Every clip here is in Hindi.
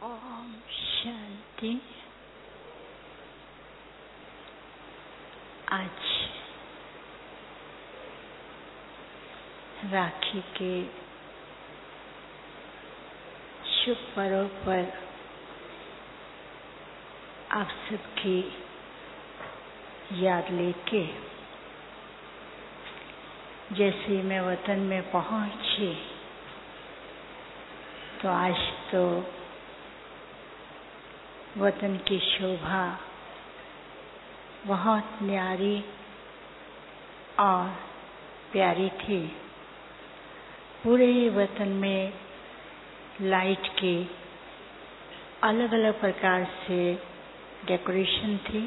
ओम शांति। आज राखी के शुभ पर्व पर आप सबकी याद लेके जैसे मैं वतन में पहुंची तो आज तो वतन की शोभा बहुत न्यारी और प्यारी थी। पूरे वतन में लाइट की अलग अलग प्रकार से डेकोरेशन थी।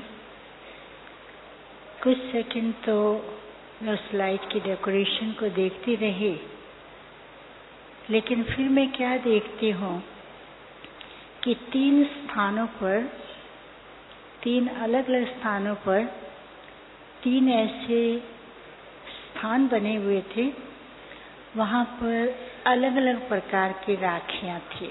कुछ सेकंड तो मैं उस लाइट की डेकोरेशन को देखती रही, लेकिन फिर मैं क्या देखती हूँ कि तीन अलग अलग स्थानों पर तीन ऐसे स्थान बने हुए थे। वहाँ पर अलग अलग प्रकार की राखियाँ थी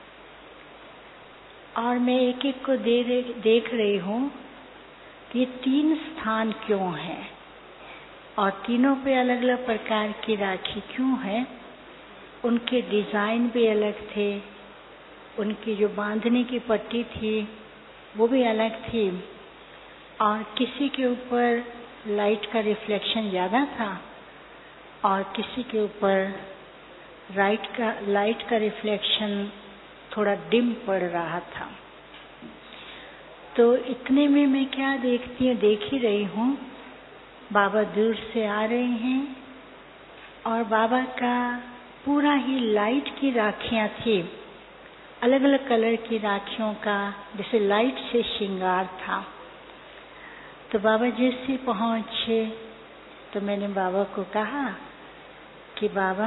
और मैं एक एक को देख रही हूँ कि ये तीन स्थान क्यों हैं और तीनों पे अलग अलग प्रकार की राखी क्यों है। उनके डिज़ाइन भी अलग थे, उनकी जो बांधने की पट्टी थी वो भी अलग थी और किसी के ऊपर लाइट का रिफ्लेक्शन ज़्यादा था और किसी के ऊपर लाइट का रिफ्लेक्शन थोड़ा डिम पड़ रहा था। तो इतने में मैं क्या देख ही रही हूँ, बाबा दूर से आ रहे हैं और बाबा का पूरा ही लाइट की राखियाँ थी। अलग अलग कलर की राखियों का जैसे लाइट से श्रृंगार था। तो बाबा जैसे पहुँचे तो मैंने बाबा को कहा कि बाबा,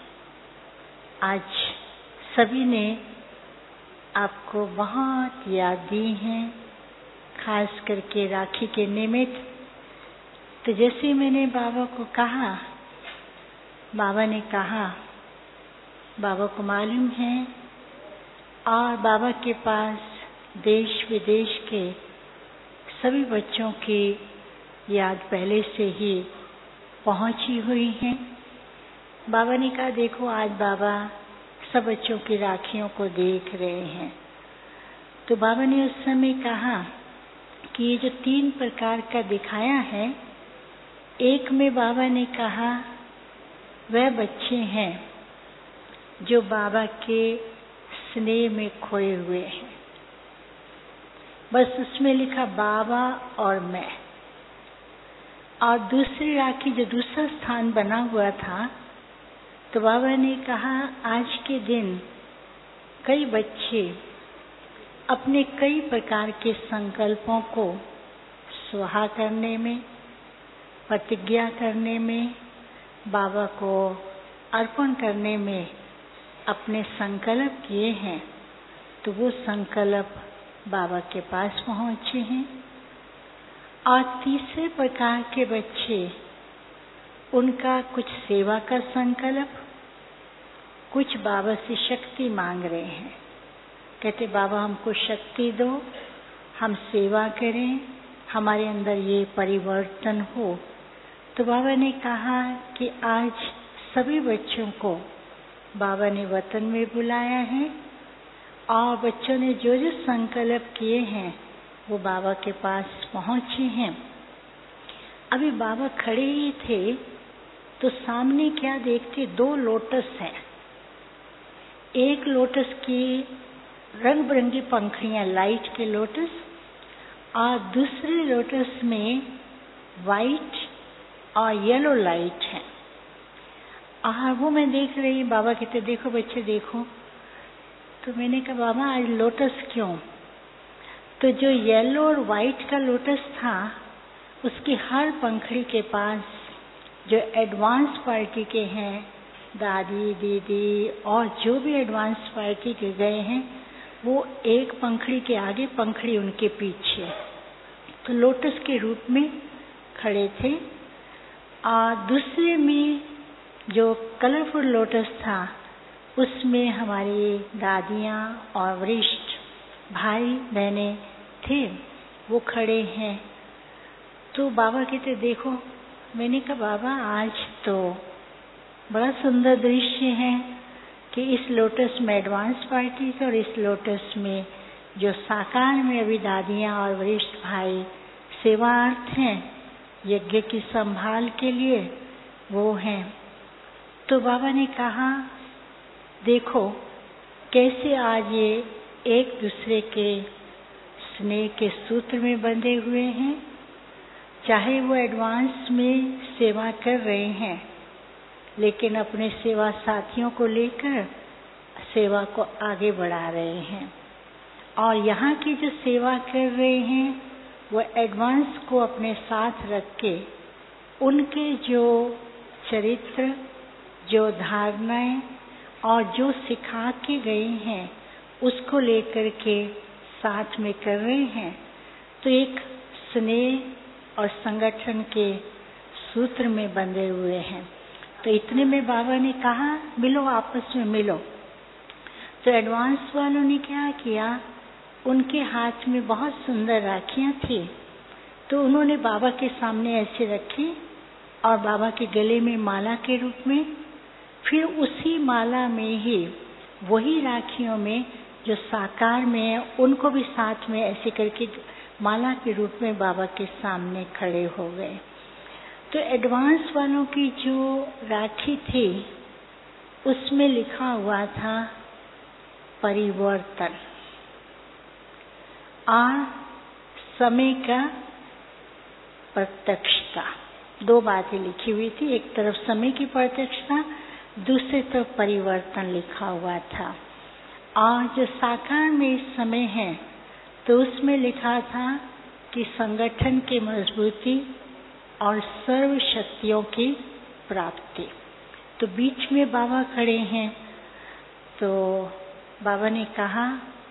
आज सभी ने आपको बहुत याद दी है, खास करके राखी के निमित्त। तो जैसे मैंने बाबा को कहा, बाबा ने कहा, बाबा को मालूम है और बाबा के पास देश विदेश के सभी बच्चों की याद पहले से ही पहुंची हुई है। बाबा ने कहा, देखो आज बाबा सब बच्चों की राखियों को देख रहे हैं। तो बाबा ने उस समय कहा कि ये जो तीन प्रकार का दिखाया है, एक में बाबा ने कहा वह बच्चे हैं जो बाबा के स्नेह में खोए हुए हैं। बस उसमें लिखा बाबा और मैं। और दूसरी राखी जो दूसरा स्थान बना हुआ था, तो बाबा ने कहा आज के दिन कई बच्चे अपने कई प्रकार के संकल्पों को स्वाहा करने में, प्रतिज्ञा करने में, बाबा को अर्पण करने में अपने संकल्प किए हैं। तो वो संकल्प बाबा के पास पहुँचे हैं। और तीसरे प्रकार के बच्चे, उनका कुछ सेवा का संकल्प, कुछ बाबा से शक्ति मांग रहे हैं। कहते बाबा हमको शक्ति दो, हम सेवा करें, हमारे अंदर ये परिवर्तन हो। तो बाबा ने कहा कि आज सभी बच्चों को बाबा ने वतन में बुलाया है और बच्चों ने जो जो संकल्प किए हैं वो बाबा के पास पहुँचे हैं। अभी बाबा खड़े ही थे तो सामने क्या देखते, दो लोटस हैं। एक लोटस की रंग बिरंगी पंखुड़ियाँ, लाइट के लोटस, और दूसरे लोटस में वाइट और येलो लाइट है। और वो मैं देख रही, बाबा कहते देखो बच्चे देखो। तो मैंने कहा बाबा आज लोटस क्यों? तो जो येलो और वाइट का लोटस था, उसकी हर पंखुड़ी के पास जो एडवांस पार्टी के हैं, दादी दीदी और जो भी एडवांस पार्टी के गए हैं, वो एक पंखुड़ी के आगे, पंखुड़ी उनके पीछे, तो लोटस के रूप में खड़े थे। और दूसरे में जो कलरफुल लोटस था उसमें हमारी दादियाँ और वरिष्ठ भाई बहने थे, वो खड़े हैं। तो बाबा कहते देखो, मैंने कहा बाबा आज तो बड़ा सुंदर दृश्य है कि इस लोटस में एडवांस पार्टी और इस लोटस में जो साकार में अभी दादियाँ और वरिष्ठ भाई सेवार्थ हैं, यज्ञ की संभाल के लिए वो हैं। तो बाबा ने कहा देखो कैसे आज ये एक दूसरे के स्नेह के सूत्र में बंधे हुए हैं, चाहे वो एडवांस में सेवा कर रहे हैं लेकिन अपने सेवा साथियों को लेकर सेवा को आगे बढ़ा रहे हैं, और यहाँ की जो सेवा कर रहे हैं वो एडवांस को अपने साथ रख के उनके जो चरित्र, जो धारणाएं और जो सिखा के गए हैं उसको लेकर के साथ में कर रहे हैं। तो एक स्नेह और संगठन के सूत्र में बंधे हुए हैं। तो इतने में बाबा ने कहा मिलो, आपस में मिलो। तो एडवांस वालों ने क्या किया, उनके हाथ में बहुत सुंदर राखियां थी, तो उन्होंने बाबा के सामने ऐसे रखी और बाबा के गले में माला के रूप में, फिर उसी माला में ही वही राखियों में जो साकार में है उनको भी साथ में ऐसे करके माला के रूप में बाबा के सामने खड़े हो गए। तो एडवांस वालों की जो राखी थी उसमें लिखा हुआ था परिवर्तन और समय का प्रत्यक्षता। दो बातें लिखी हुई थी, एक तरफ समय की प्रत्यक्षता, दूसरी तरफ परिवर्तन लिखा हुआ था। और जो साकार में इस समय है तो उसमें लिखा था कि संगठन की मजबूती और सर्व शक्तियों की प्राप्ति। तो बीच में बाबा खड़े हैं। तो बाबा ने कहा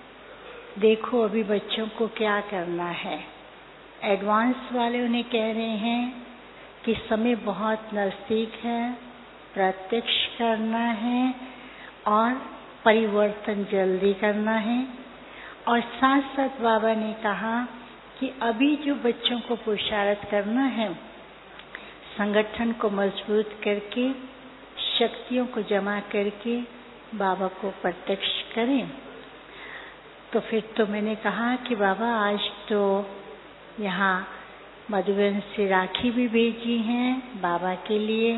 देखो अभी बच्चों को क्या करना है। एडवांस वाले उन्हें कह रहे हैं कि समय बहुत नज़दीक है, प्रत्यक्ष करना है और परिवर्तन जल्दी करना है। और साथ साथ बाबा ने कहा कि अभी जो बच्चों को पुरुषार्थ करना है, संगठन को मजबूत करके, शक्तियों को जमा करके बाबा को प्रत्यक्ष करें। तो फिर तो मैंने कहा कि बाबा आज तो यहाँ मधुबन से राखी भी भेजी हैं बाबा के लिए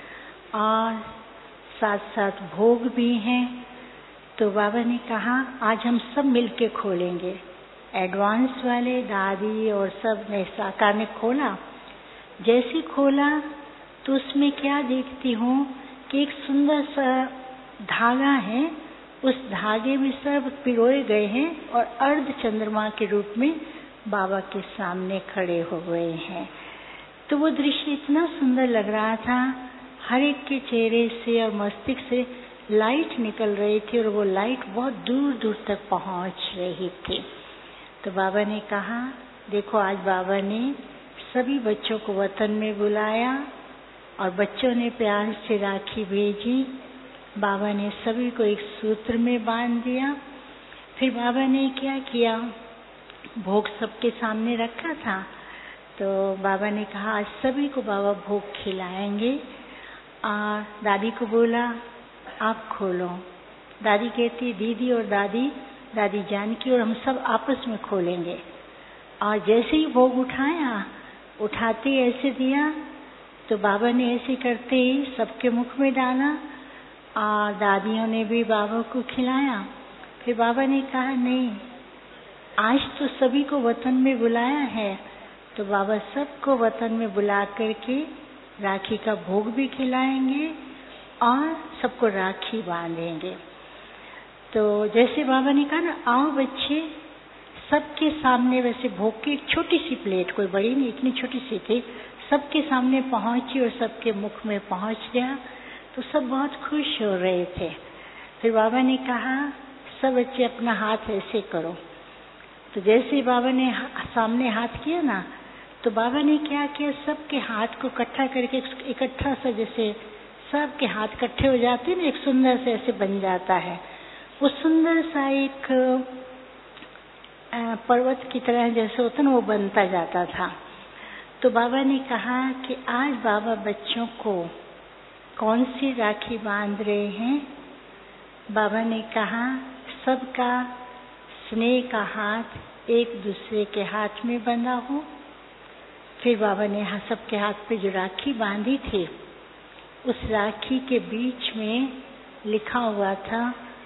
और साथ साथ भोग भी हैं। तो बाबा ने कहा आज हम सब मिलके खोलेंगे। एडवांस वाले दादी और सब ने साकार ने खोला। जैसे खोला तो उसमें क्या देखती हूँ कि एक सुंदर सा धागा है, उस धागे में सब पिरोए गए हैं और अर्ध चंद्रमा के रूप में बाबा के सामने खड़े हो गए हैं। तो वो दृश्य इतना सुंदर लग रहा था, हर एक के चेहरे से और मस्तिष्क से लाइट निकल रही थी और वो लाइट बहुत दूर दूर तक पहुंच रही थी। तो बाबा ने कहा देखो आज बाबा ने सभी बच्चों को वतन में बुलाया और बच्चों ने प्यार से राखी भेजी। बाबा ने सभी को एक सूत्र में बांध दिया। फिर बाबा ने क्या किया, भोग सबके सामने रखा था। तो बाबा ने कहा आज सभी को बाबा भोग खिलाएंगे। दादी को बोला आप खोलो। दादी कहती दीदी और दादी जानकी और हम सब आपस में खोलेंगे। और जैसे ही भोग उठाया, उठाते ऐसे दिया तो बाबा ने ऐसे करते ही सबके मुख में डाला और दादियों ने भी बाबा को खिलाया। फिर बाबा ने कहा नहीं, आज तो सभी को वतन में बुलाया है तो बाबा सबको वतन में बुला करके राखी का भोग भी खिलाएंगे और सबको राखी बांधेंगे। तो जैसे बाबा ने कहा ना आओ बच्चे, सबके सामने वैसे भोग की एक छोटी सी प्लेट, कोई बड़ी नहीं, इतनी छोटी सी थी, सबके सामने पहुंची और सबके मुख में पहुंच गया। तो सब बहुत खुश हो रहे थे। फिर बाबा ने कहा सब बच्चे अपना हाथ ऐसे करो। तो जैसे ही बाबा ने सामने हाथ किया ना, तो बाबा ने क्या किया, सबके हाथ को इकट्ठा करके इकट्ठा सा जैसे सबके हाथ इकट्ठे हो जाते हैं, एक सुंदर से ऐसे बन जाता है। वो सुंदर सा एक पर्वत की तरह जैसे होता ना, वो बनता जाता था। तो बाबा ने कहा कि आज बाबा बच्चों को कौन सी राखी बांध रहे हैं। बाबा ने कहा सबका स्नेह का हाथ एक दूसरे के हाथ में बंधा हो। फिर बाबा ने सबके हाथ पे जो राखी बांधी थी, उस राखी के बीच में लिखा हुआ था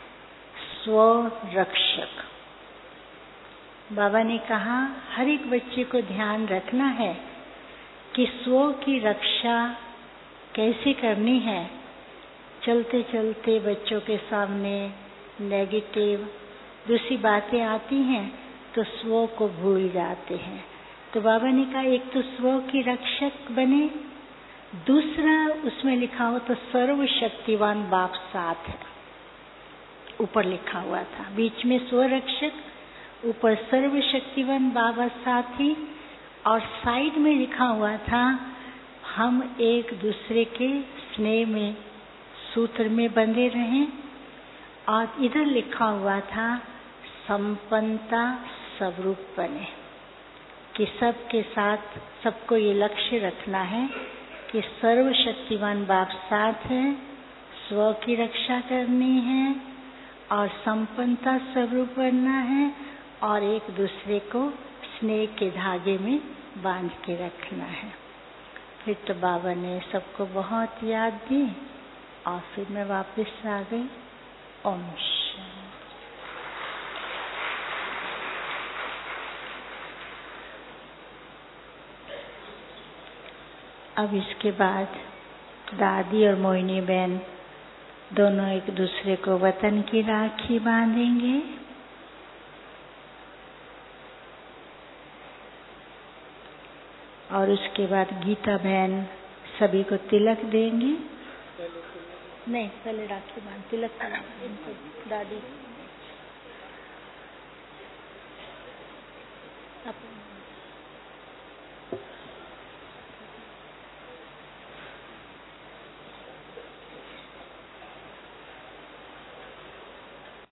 स्वरक्षक। बाबा ने कहा हर एक बच्चे को ध्यान रखना है कि स्व की रक्षा कैसे करनी है। चलते चलते बच्चों के सामने नेगेटिव दूसरी बातें आती हैं तो स्व को भूल जाते हैं। तो बाबा ने कहा एक तो स्व की रक्षक बने, दूसरा उसमें लिखा हो तो सर्वशक्तिवान बाप साथ है, ऊपर लिखा हुआ था। बीच में स्वरक्षक, ऊपर सर्वशक्तिवान बाबा साथी, और साइड में लिखा हुआ था हम एक दूसरे के स्नेह में सूत्र में बंधे रहें। और इधर लिखा हुआ था संपन्नता स्वरूप बने, कि सबके साथ सबको ये लक्ष्य रखना है कि सर्वशक्तिवान बाप साथ है, स्व की रक्षा करनी है और संपन्नता स्वरूप बनना है और एक दूसरे को स्नेह के धागे में बांध के रखना है। फिर तो बाबा ने सबको बहुत याद दी और फिर मैं वापस आ गई। ओम शांति। अब इसके बाद दादी और मोहिनी बहन दोनों एक दूसरे को वतन की राखी बांधेंगे। और उसके बाद गीता बहन सभी को तिलक देंगी। नहीं, पहले राखी बांध, तिलक इनको दादी।